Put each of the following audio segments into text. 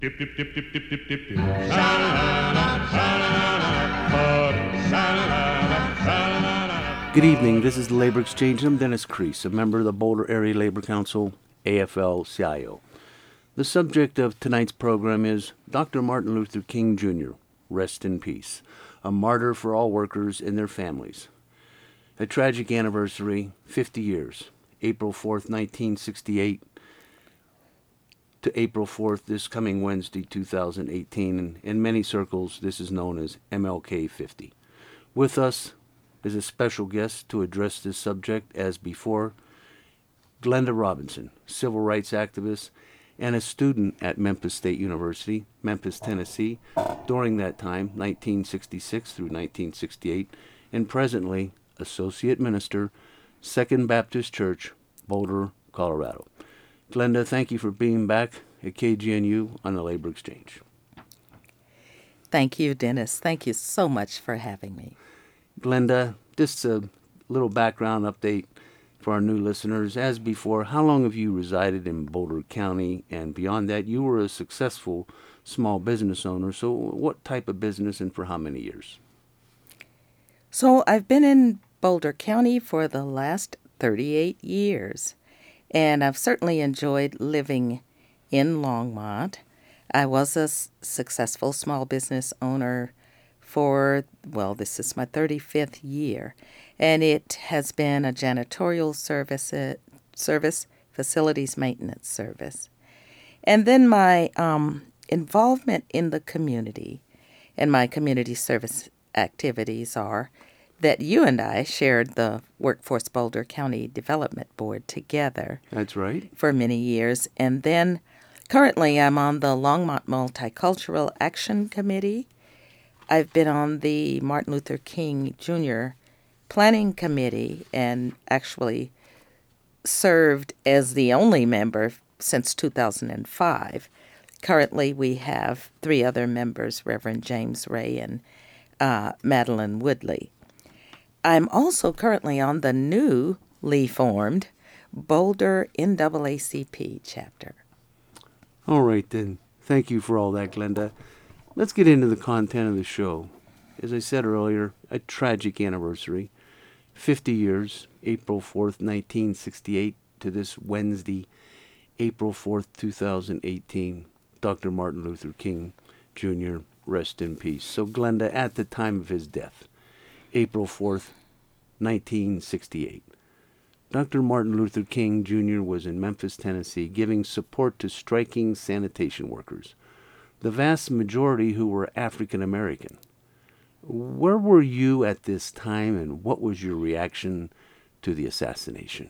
Dip, dip, dip, dip, dip, dip, dip, dip. Sha-la-la-la, sha-la-la-la, party, sha-la-la-la, sha-la-la-la. Good evening. This is the Labor Exchange. I'm Dennis Crease, a member of the Boulder Area Labor Council, AFL-CIO. The subject of tonight's program is Dr. Martin Luther King Jr., rest in peace, a martyr for all workers and their families. A tragic anniversary, 50 years, April 4th, 1968, to April 4th, this coming Wednesday, 2018. And in many circles, this is known as MLK 50. With us is a special guest to address this subject, as before, Glenda Robinson, civil rights activist and a student at Memphis State University, Memphis, Tennessee, during that time, 1966 through 1968, and presently associate minister, Second Baptist Church, Boulder, Colorado. Glenda, thank you for being back at KGNU on the Labor Exchange. Thank you, Dennis. Thank you so much for having me. Glenda, just a little background update for our new listeners. As before, how long have you resided in Boulder County? And beyond that, you were a successful small business owner. So what type of business and for how many years? So I've been in Boulder County for the last 38 years. And I've certainly enjoyed living in Longmont. I was a successful small business owner for, this is my 35th year. And it has been a janitorial service, facilities maintenance service. And then my involvement in the community and my community service activities are that you and I shared the Workforce Boulder County Development Board together. That's right. For many years. And then currently I'm on the Longmont Multicultural Action Committee. I've been on the Martin Luther King Jr. Planning Committee and actually served as the only member since 2005. Currently we have 3 other members, Reverend James Ray and Madeline Woodley. I'm also currently on the newly formed Boulder NAACP chapter. All right, then. Thank you for all that, Glenda. Let's get into the content of the show. As I said earlier, a tragic anniversary. 50 years, April 4th, 1968, to this Wednesday, April 4th, 2018. Dr. Martin Luther King Jr., rest in peace. So, Glenda, at the time of his death, April 4th, 1968. Dr. Martin Luther King Jr. was in Memphis, Tennessee, giving support to striking sanitation workers, the vast majority who were African American. Where were you at this time, and what was your reaction to the assassination?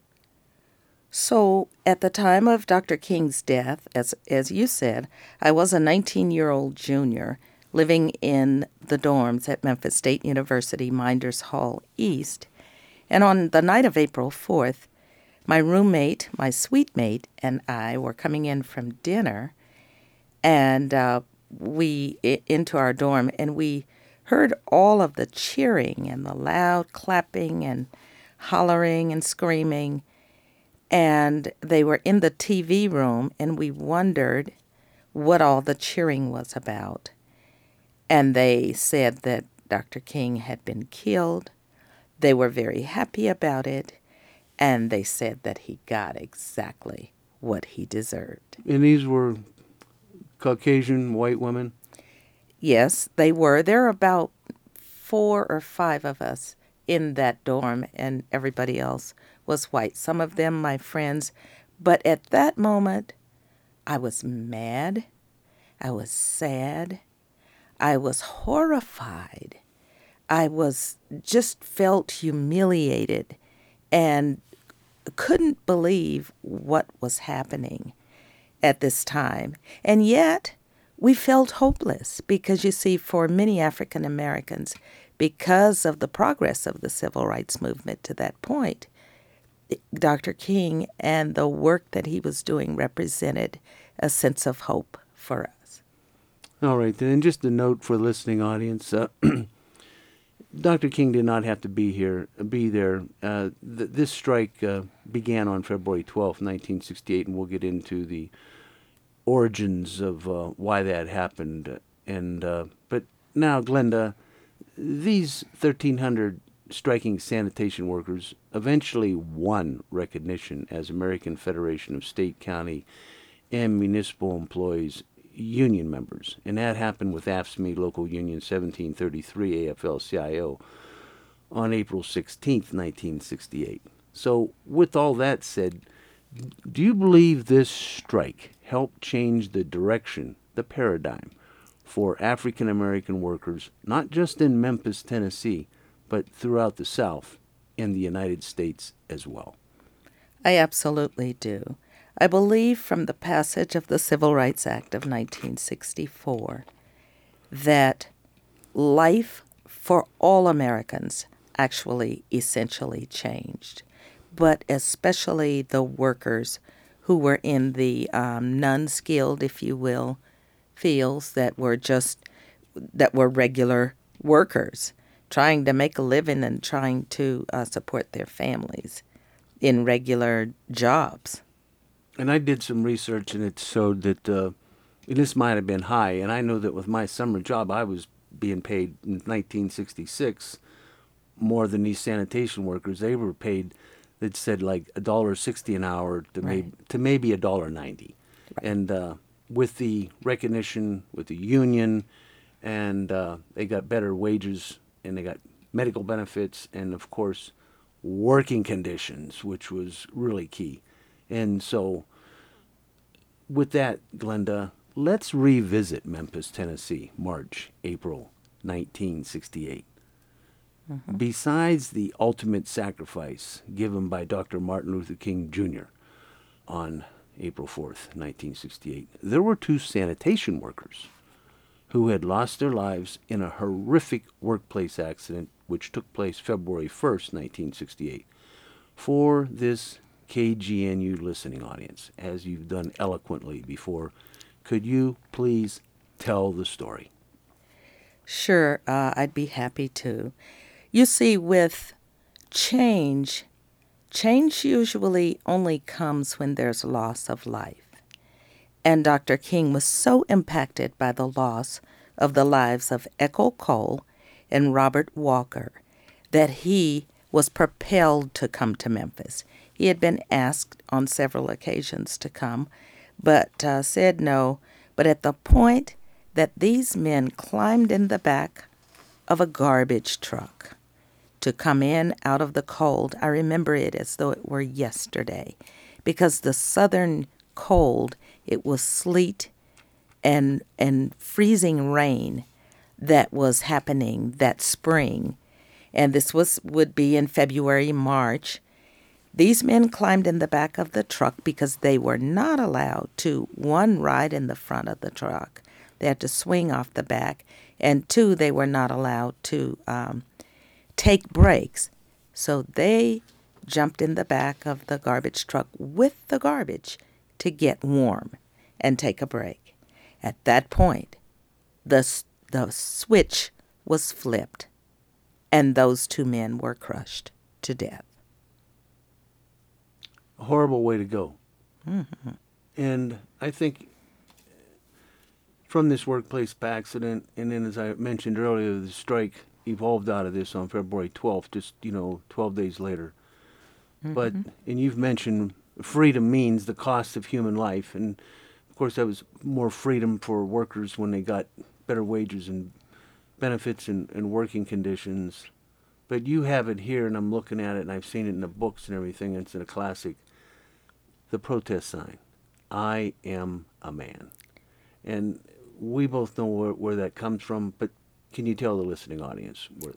So, at the time of Dr. King's death, as you said, I was a 19-year-old junior living in the dorms at Memphis State University, Minders Hall East. And on the night of April 4th, my roommate, my suite mate, and I were coming in from dinner, and into our dorm, and we heard all of the cheering and the loud clapping and hollering and screaming. And they were in the TV room, and we wondered what all the cheering was about. And they said that Dr. King had been killed. They were very happy about it, and they said that he got exactly what he deserved. And these were Caucasian white women? Yes, they were. There were about 4 or 5 of us in that dorm, and everybody else was white. Some of them my friends. But at that moment, I was mad. I was sad. I was horrified. I just felt humiliated and couldn't believe what was happening at this time. And yet, we felt hopeless because, you see, for many African Americans, because of the progress of the civil rights movement to that point, Dr. King and the work that he was doing represented a sense of hope for us. All right, then, and just a note for the listening audience, Dr. King did not have to be there. This strike began on February 12th, 1968, and we'll get into the origins of why that happened. And but now, Glenda, these 1,300 striking sanitation workers eventually won recognition as American Federation of State, County, and Municipal Employees union members. And that happened with AFSCME Local Union 1733 AFL-CIO on April 16th, 1968. So with all that said, do you believe this strike helped change the direction, the paradigm, for African American workers, not just in Memphis, Tennessee, but throughout the South and the United States as well? I absolutely do. I believe from the passage of the Civil Rights Act of 1964 that life for all Americans actually essentially changed, but especially the workers who were in the non-skilled, if you will, fields that were regular workers trying to make a living and trying to support their families in regular jobs. And I did some research, and it showed that and this might have been high. And I know that with my summer job, I was being paid in 1966 more than these sanitation workers. They were paid, that said like $1.60 an hour to maybe $1.90. Right. And with the recognition, with the union, and they got better wages, and they got medical benefits, and of course, working conditions, which was really key. And so, with that, Glenda, let's revisit Memphis, Tennessee, March, April 1968. Mm-hmm. Besides the ultimate sacrifice given by Dr. Martin Luther King Jr. on April 4th, 1968, there were two sanitation workers who had lost their lives in a horrific workplace accident which took place February 1st, 1968. For this KGNU listening audience, as you've done eloquently before, could you please tell the story? Sure, I'd be happy to. You see, with change usually only comes when there's loss of life. And Dr. King was so impacted by the loss of the lives of Echo Cole and Robert Walker that he was propelled to come to Memphis. He had been asked on several occasions to come, but said no. But at the point that these men climbed in the back of a garbage truck to come in out of the cold, I remember it as though it were yesterday, because the southern cold, it was sleet and freezing rain that was happening that spring. And this would be in February, March. These men climbed in the back of the truck because they were not allowed to, one, ride in the front of the truck. They had to swing off the back. And two, they were not allowed to take breaks. So they jumped in the back of the garbage truck with the garbage to get warm and take a break. At that point, the switch was flipped, and those two men were crushed to death. A horrible way to go. Mm-hmm. And I think from this workplace accident, and then as I mentioned earlier, the strike evolved out of this on February 12th, just, 12 days later. Mm-hmm. But, and you've mentioned freedom means the cost of human life. And, of course, that was more freedom for workers when they got better wages and benefits and working conditions. But you have it here, and I'm looking at it, and I've seen it in the books and everything. It's in a classic, the protest sign, "I am a man." And we both know where that comes from, but can you tell the listening audience where?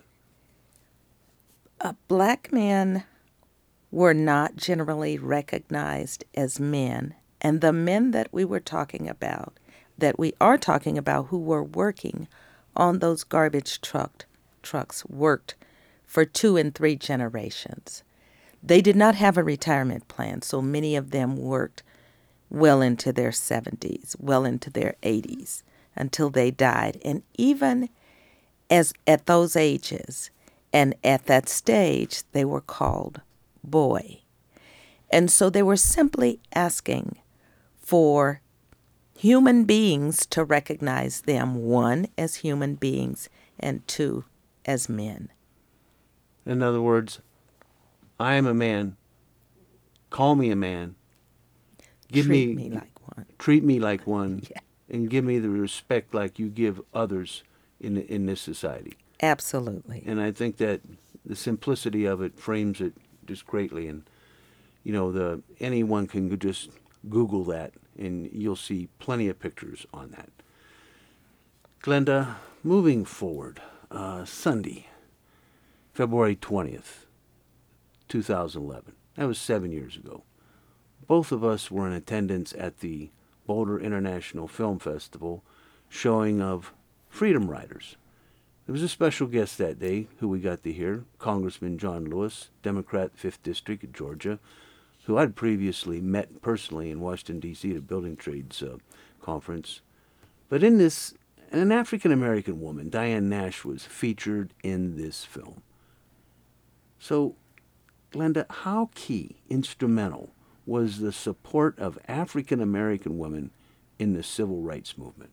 Black men were not generally recognized as men, and the men that we are talking about who were working on those garbage trucks worked for 2 and 3 generations. They did not have a retirement plan, so many of them worked well into their 70s, well into their 80s, until they died. And even as at those ages and at that stage, they were called boy. And so they were simply asking for human beings to recognize them, one, as human beings, and two, as men. In other words, I am a man. Call me a man. Treat me like one. Treat me like one. Yeah. And give me the respect like you give others in this society. Absolutely. And I think that the simplicity of it frames it just greatly. And anyone can just Google that, and you'll see plenty of pictures on that. Glenda, moving forward, Sunday, February 20th, 2011. That was 7 years ago. Both of us were in attendance at the Boulder International Film Festival showing of Freedom Riders. There was a special guest that day who we got to hear, Congressman John Lewis, Democrat, 5th District of Georgia, who I'd previously met personally in Washington, D.C. at a building trades conference. But an African-American woman, Diane Nash, was featured in this film. So, Glenda, how key, instrumental, was the support of African-American women in the civil rights movement?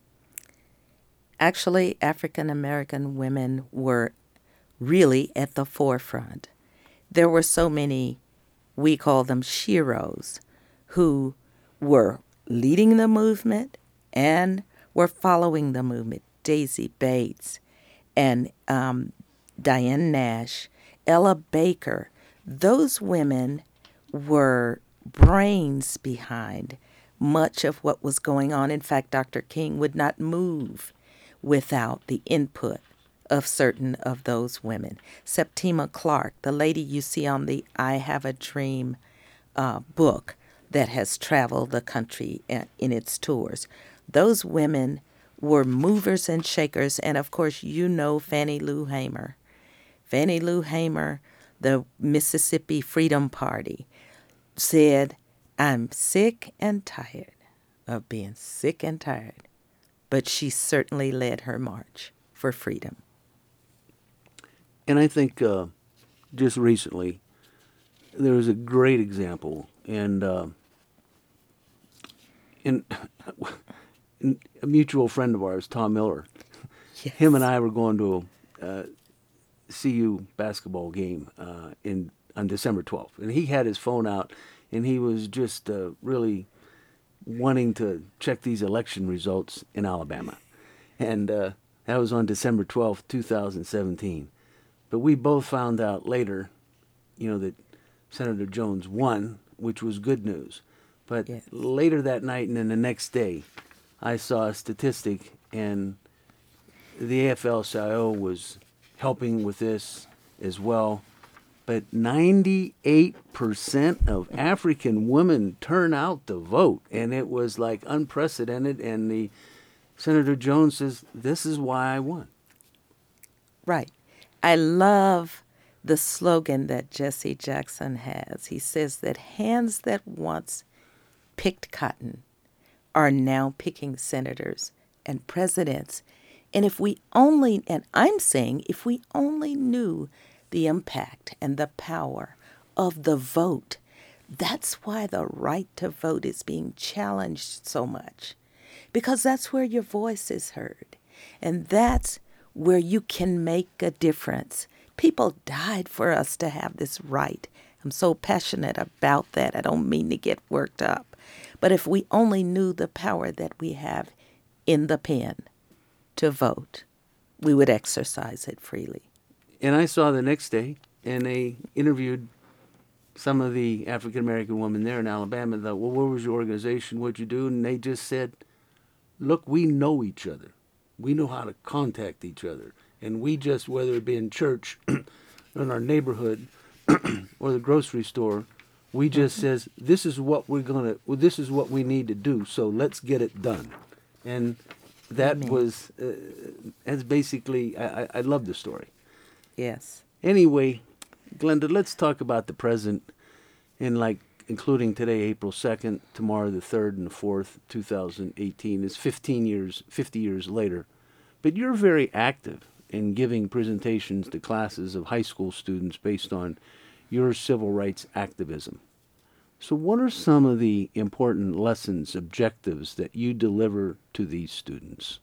Actually, African-American women were really at the forefront. There were so many, we call them sheroes, who were leading the movement and were following the movement. Daisy Bates and Diane Nash, Ella Baker. Those women were brains behind much of what was going on. In fact, Dr. King would not move without the input of certain of those women. Septima Clark, the lady you see on the I Have a Dream book that has traveled the country in its tours. Those women were movers and shakers, and of course you know Fannie Lou Hamer. Fannie Lou Hamer, the Mississippi Freedom Party, said, I'm sick and tired of being sick and tired. But she certainly led her march for freedom. And I think just recently there was a great example, and in a mutual friend of ours, Tom Miller, Yes. him and I were going to a CU basketball game on December 12th, and he had his phone out, and he was just really wanting to check these election results in Alabama. And that was on December 12th, 2017. But we both found out later, that Senator Jones won, which was good news. But Yes. later that night and then the next day, I saw a statistic, and the AFL-CIO was helping with this as well. But 98% of African women turn out to vote, and it was like unprecedented. And the Senator Jones says, "This is why I won." Right. I love the slogan that Jesse Jackson has. He says that hands that once picked cotton are now picking senators and presidents. And if we only knew the impact and the power of the vote, that's why the right to vote is being challenged so much. Because that's where your voice is heard. And that's where you can make a difference. People died for us to have this right. I'm so passionate about that. I don't mean to get worked up. But if we only knew the power that we have in the pen to vote, we would exercise it freely. And I saw the next day, and they interviewed some of the African-American women there in Alabama. They thought, well, what was your organization? What'd you do? And they just said, look, we know each other. We know how to contact each other. And we just, whether it be in church, in our neighborhood, or the grocery store, we just says, this is what this is what we need to do, so let's get it done. And that Amen. was, that's basically, I love the story. Yes. Anyway, Glenda, let's talk about the present, and including today, April 2nd, tomorrow the 3rd and the 4th, 2018. It's 50 years later. But you're very active in giving presentations to classes of high school students based on your civil rights activism. So, what are some of the important lessons, objectives that you deliver to these students?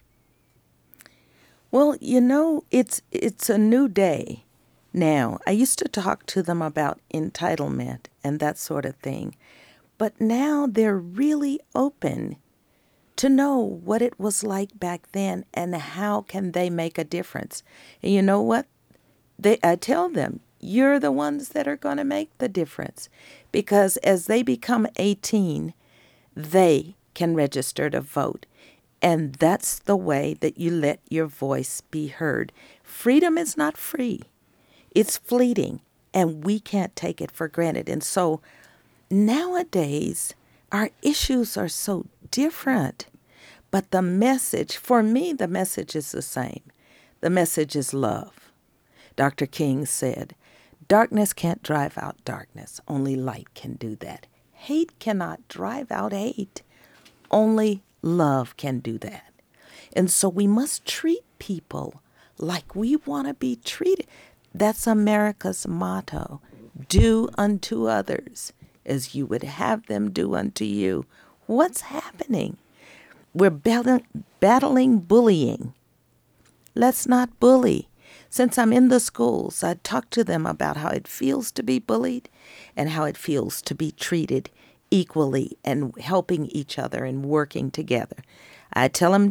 Well, it's a new day now. I used to talk to them about entitlement and that sort of thing, but now they're really open to know what it was like back then and how can they make a difference. And you know what? I tell them, you're the ones that are going to make the difference because as they become 18, they can register to vote. And that's the way that you let your voice be heard. Freedom is not free. It's fleeting, and we can't take it for granted. And so nowadays, our issues are so different. But the message, for me, the message is the same. The message is love. Dr. King said, darkness can't drive out darkness. Only light can do that. Hate cannot drive out hate. Only love can do that. And so we must treat people like we want to be treated. That's America's motto. Do unto others as you would have them do unto you. What's happening? We're battling bullying. Let's not bully. Since I'm in the schools, I talk to them about how it feels to be bullied and how it feels to be treated equally and helping each other and working together. I tell them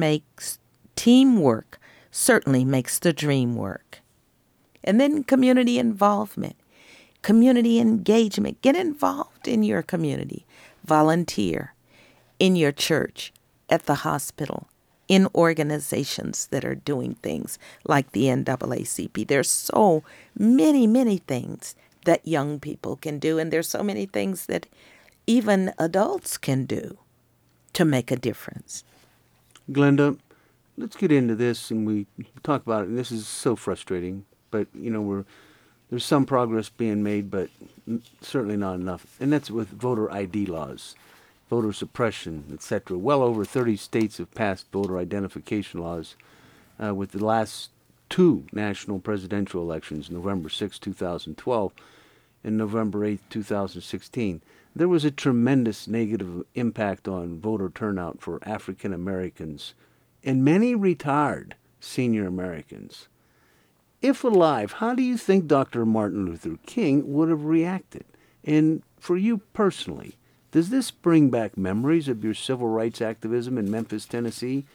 teamwork certainly makes the dream work. And then community involvement, community engagement. Get involved in your community. Volunteer in your church, at the hospital, in organizations that are doing things like the NAACP. There's so many, many things that young people can do, and there's so many things that even adults can do to make a difference. Glenda, let's get into this and we talk about it. And this is so frustrating, but there's some progress being made, but certainly not enough. And that's with voter ID laws, voter suppression, etc. Well over 30 states have passed voter identification laws with the last two national presidential elections, November 6, 2012 and November 8, 2016. There was a tremendous negative impact on voter turnout for African Americans and many retired senior Americans. If alive, how do you think Dr. Martin Luther King would have reacted? And for you personally, does this bring back memories of your civil rights activism in Memphis, Tennessee,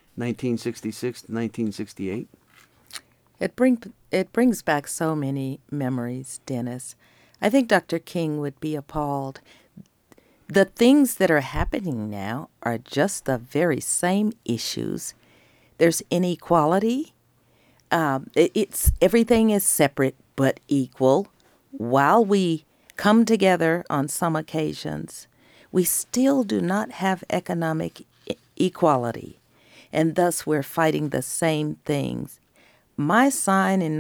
1966 to 1968? It brings back so many memories, Dennis. I think Dr. King would be appalled. The things that are happening now are just the very same issues. There's inequality. Everything is separate but equal. While we come together on some occasions, we still do not have economic equality, and thus we're fighting the same things. My sign in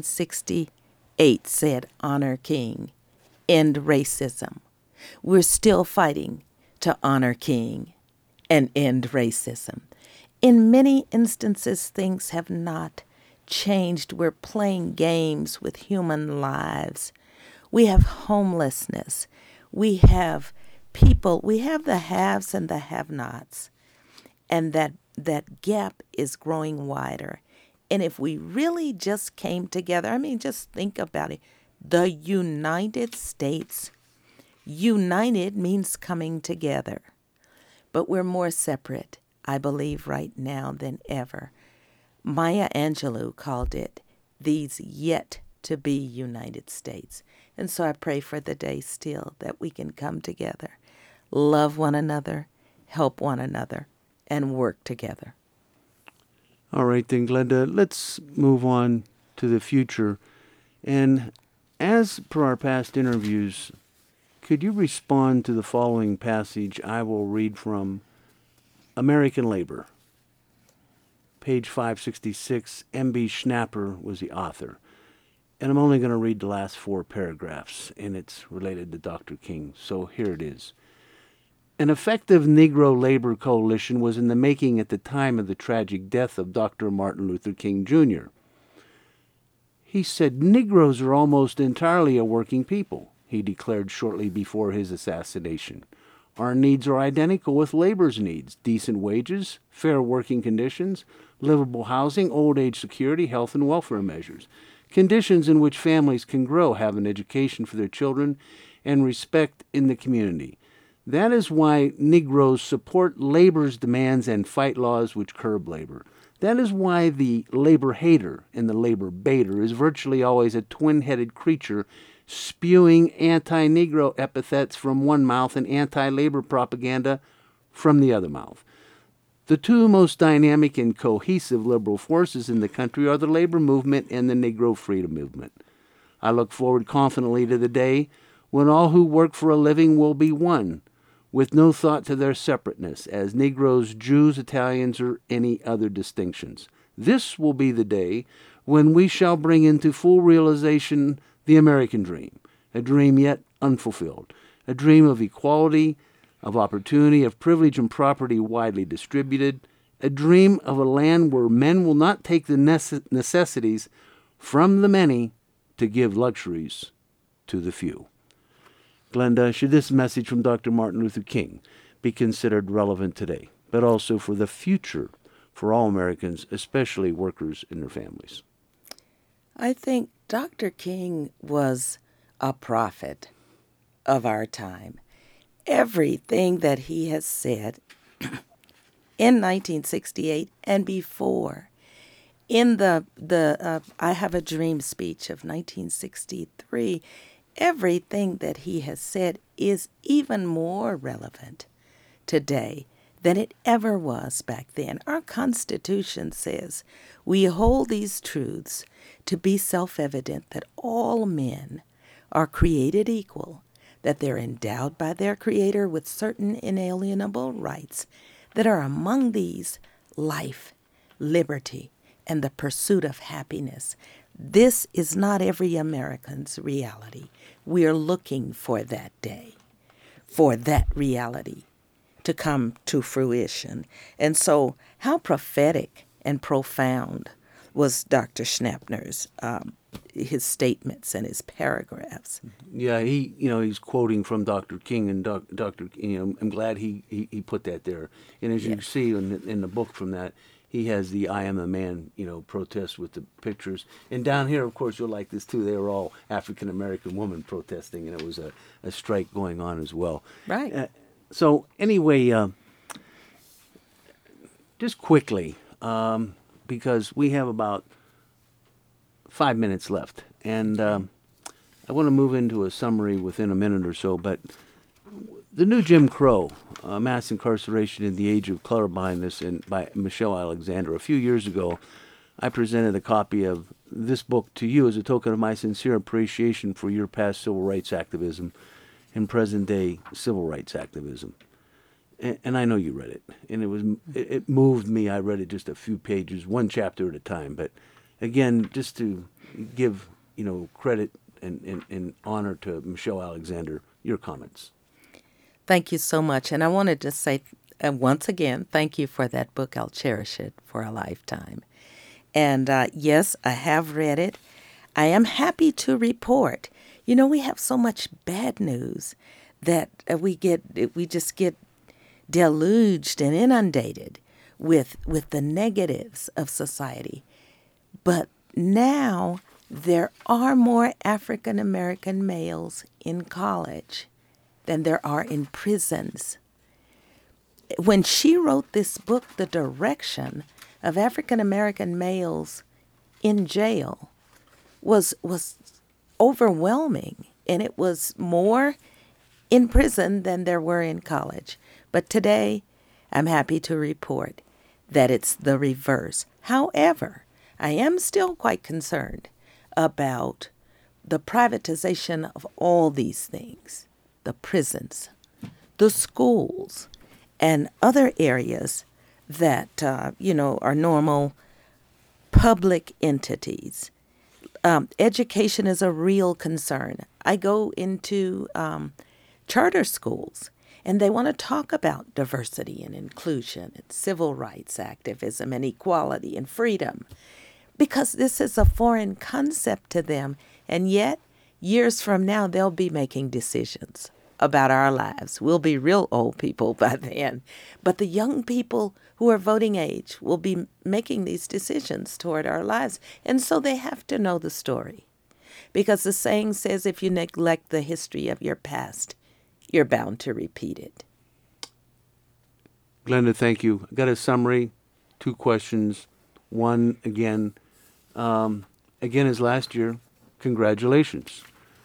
1968 said, "Honor King, end racism." We're still fighting to honor King and end racism. In many instances, things have not changed. We're playing games with human lives. We have homelessness. We have people. We have the haves and the have-nots. And that gap is growing wider. And if we really just came together, just think about it. The United States. United means coming together. But we're more separate, I believe, right now than ever. Maya Angelou called it these yet to be United States. And so I pray for the day still that we can come together, love one another, help one another, and work together. All right, then, Glenda, let's move on to the future. And as per our past interviews, could you respond to the following passage I will read from American Labor? Page 566, M.B. Schnapper was the author. And I'm only going to read the last four paragraphs, and it's related to Dr. King. So here it is. An effective Negro labor coalition was in the making at the time of the tragic death of Dr. Martin Luther King, Jr. He said, "Negroes are almost entirely a working people. he declared shortly before his assassination. Our needs are identical with labor's needs: decent wages, fair working conditions, livable housing, old age security, health and welfare measures, conditions in which families can grow, have an education for their children, and respect in the community. That is why Negroes support labor's demands and fight laws which curb labor. That is why the labor hater and the labor baiter is virtually always a twin-headed creature spewing anti-Negro epithets from one mouth and anti-labor propaganda from the other mouth. The two most dynamic and cohesive liberal forces in the country are the labor movement and the Negro freedom movement. I look forward confidently to the day when all who work for a living will be one, with no thought to their separateness as Negroes, Jews, Italians, or any other distinctions. This will be the day when we shall bring into full realization the American dream, a dream yet unfulfilled, a dream of equality, of opportunity, of privilege and property widely distributed, a dream of a land where men will not take the necessities from the many to give luxuries to the few. Glenda, should this message from Dr. Martin Luther King be considered relevant today, but also for the future for all Americans, especially workers and their families? I think Dr. King was a prophet of our time. Everything that he has said in 1968 and before, in the I Have a Dream speech of 1963, everything that he has said is even more relevant today than it ever was back then. Our Constitution says we hold these truths to be self-evident, that all men are created equal, that they're endowed by their Creator with certain inalienable rights, that are among these life, liberty, and the pursuit of happiness. This is not every American's reality. We are looking for that day, for that reality to come to fruition. And so how prophetic and profound was Dr. Schnappner's his statements and his paragraphs. Yeah, he's quoting from Dr. King, and Dr. I'm glad he put that there. And as you see in the book from that, he has the "I Am a Man," protest with the pictures. And down here, of course, you'll like this too. They were all African American women protesting, and it was a strike going on as well. Right. So anyway, just quickly, because we have about 5 minutes left, and I want to move into a summary within a minute or so, but the new Jim Crow, Mass Incarceration in the Age of Colorblindness, by Michelle Alexander. A few years ago, I presented a copy of this book to you as a token of my sincere appreciation for your past civil rights activism and present-day civil rights activism. And I know you read it, and it moved me. I read it just a few pages, one chapter at a time, but again, just to give credit and honor to Michelle Alexander, your comments. Thank you so much. And I wanted to say once again, thank you for that book. I'll cherish it for a lifetime. And yes, I have read it. I am happy to report. We have so much bad news that we just get deluged and inundated with the negatives of society. But now there are more African American males in college than there are in prisons. When she wrote this book, the direction of African American males in jail was overwhelming, and it was more in prison than there were in college. But today, I'm happy to report that it's the reverse. However, I am still quite concerned about the privatization of all these things, the prisons, the schools, and other areas that, are normal public entities. Education is a real concern. I go into charter schools, and they want to talk about diversity and inclusion and civil rights activism and equality and freedom, because this is a foreign concept to them. And yet, years from now, they'll be making decisions about our lives. We'll be real old people by then. But the young people who are voting age will be making these decisions toward our lives. And so they have to know the story. Because the saying says if you neglect the history of your past, you're bound to repeat it. Glenda, thank you. I got a summary, 2 questions. One, again as last year, congratulations.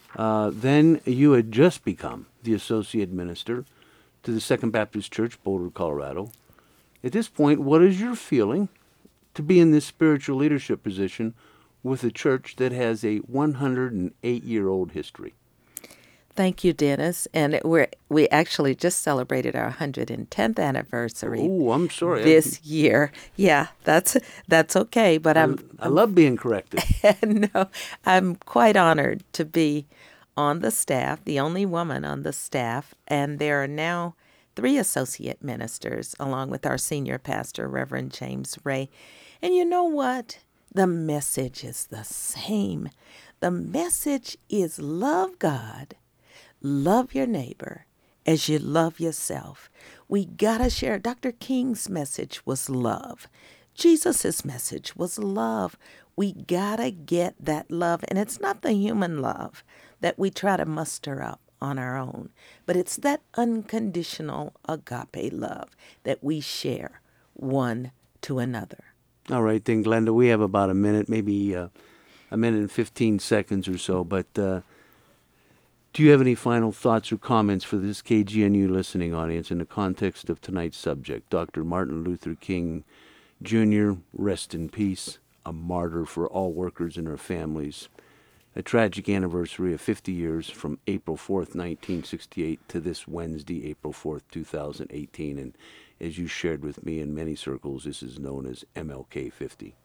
Then you had just become the associate minister to the Second Baptist Church, Boulder, Colorado. At this point, what is your feeling to be in this spiritual leadership position with a church that has a 108-year-old history? Thank you, Dennis. And we actually just celebrated our 110th anniversary. Oh, I'm sorry. This year. Yeah, that's okay. But I love being corrected. No, I'm quite honored to be on the staff, the only woman on the staff, and there are now 3 associate ministers, along with our senior pastor, Reverend James Ray. And you know what? The message is the same. The message is love God, love your neighbor as you love yourself. We gotta share. Dr. King's message was love. Jesus' message was love. We gotta get that love. And it's not the human love that we try to muster up on our own, but it's that unconditional agape love that we share one to another. All right, then, Glenda, we have about a minute, maybe a minute and 15 seconds or so, but do you have any final thoughts or comments for this KGNU listening audience in the context of tonight's subject? Dr. Martin Luther King Jr., rest in peace, a martyr for all workers and their families. A tragic anniversary of 50 years from April 4th, 1968 to this Wednesday, April 4th, 2018. And as you shared with me in many circles, this is known as MLK 50.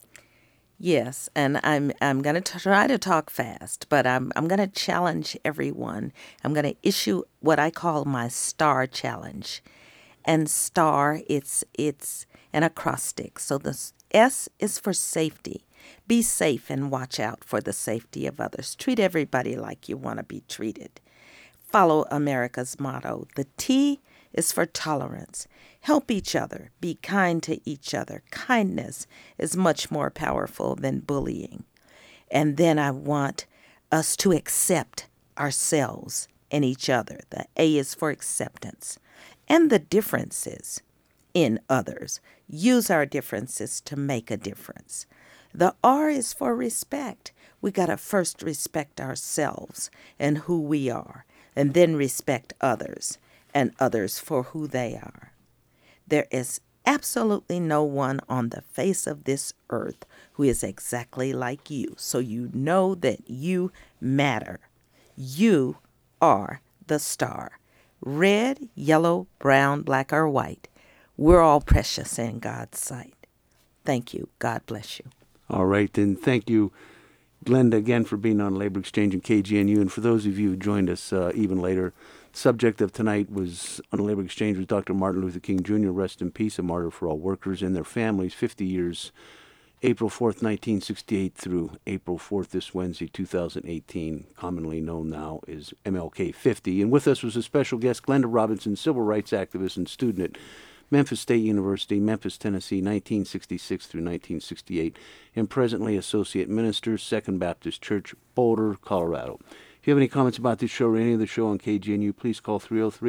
Yes, and I'm going to try to talk fast, but I'm going to challenge everyone. I'm going to issue what I call my STAR challenge. And STAR, it's an acrostic. So the S is for safety. Be safe and watch out for the safety of others. Treat everybody like you want to be treated. Follow America's motto. The T is for tolerance. Help each other. Be kind to each other. Kindness is much more powerful than bullying. And then I want us to accept ourselves and each other. The A is for acceptance. And the differences in others. Use our differences to make a difference. The R is for respect. We got to first respect ourselves and who we are, and then respect others and others for who they are. There is absolutely no one on the face of this earth who is exactly like you, so you know that you matter. You are the star. Red, yellow, brown, black, or white. We're all precious in God's sight. Thank you. God bless you. All right, then thank you, Glenda, again for being on Labor Exchange and KGNU. And for those of you who joined us even later, the subject of tonight was on Labor Exchange with Dr. Martin Luther King Jr., rest in peace, a martyr for all workers and their families, 50 years, April 4th, 1968 through April 4th, this Wednesday, 2018, commonly known now as MLK 50. And with us was a special guest, Glenda Robinson, civil rights activist and student at Memphis State University, Memphis, Tennessee, 1966 through 1968, and presently Associate Minister, Second Baptist Church, Boulder, Colorado. If you have any comments about this show or any of the show on KGNU, please call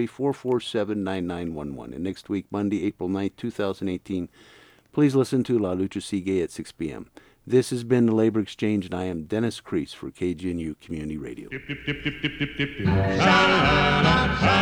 303-447-9911. And next week, Monday, April 9th, 2018, please listen to La Lucha Sigue at 6 p.m. This has been the Labor Exchange, and I am Dennis Crease for KGNU Community Radio.